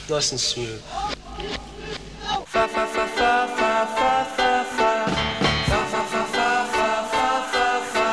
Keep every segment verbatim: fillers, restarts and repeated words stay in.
Nice and smooth. Fa fa fa fa fa fa fa fa. Fa fa fa fa fa fa fa fa.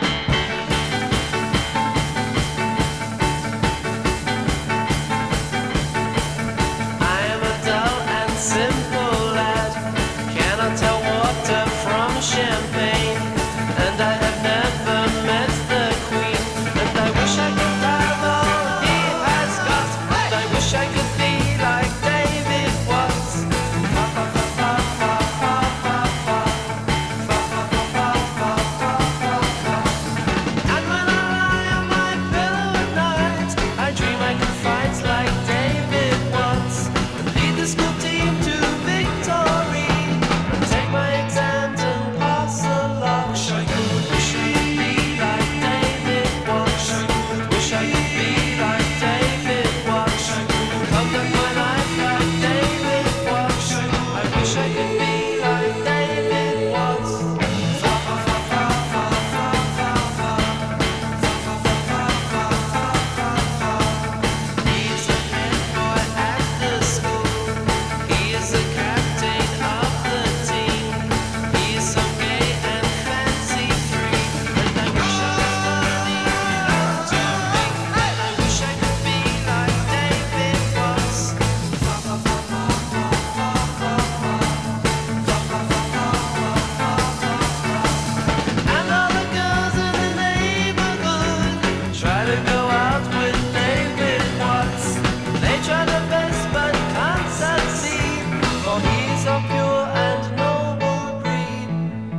I am a dull and simple lad, cannot tell water from champagne, and I have never met the Queen, and I wish I could have all he has got, and I wish I could be like David Watts. Fa fa fa fa fa fa fa fa. Fa fa fa fa fa fa fa fa. And when I lie on my pillow at night, I dream I could fight like David Watts, and lead the school team to victory, and take my exams and pass along. Wish I could, wish I could be like David Watts. Wish I could be like David Watts. Conduct my life like David Watts. I wish I could be like David Watts. Fa fa fa fa fa fa fa fa. Fa fa fa fa fa fa fa fa. He's the head boy at the school. He is the captain of the team. He is so gay and fancy free, and I wish I had money enough to be, and I wish I could be like David Watts. Fa fa fa fa fa fa fa fa. Fa fa fa fa fa fa fa fa. And all the girls in the neighborhood try to go out with David Watts. They try their best but can't succeed, for he's of pure and noble breed.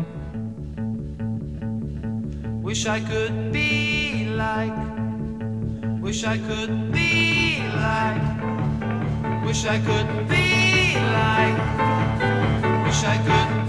Wish I could be like, wish I could be like, wish I could be like, wish I could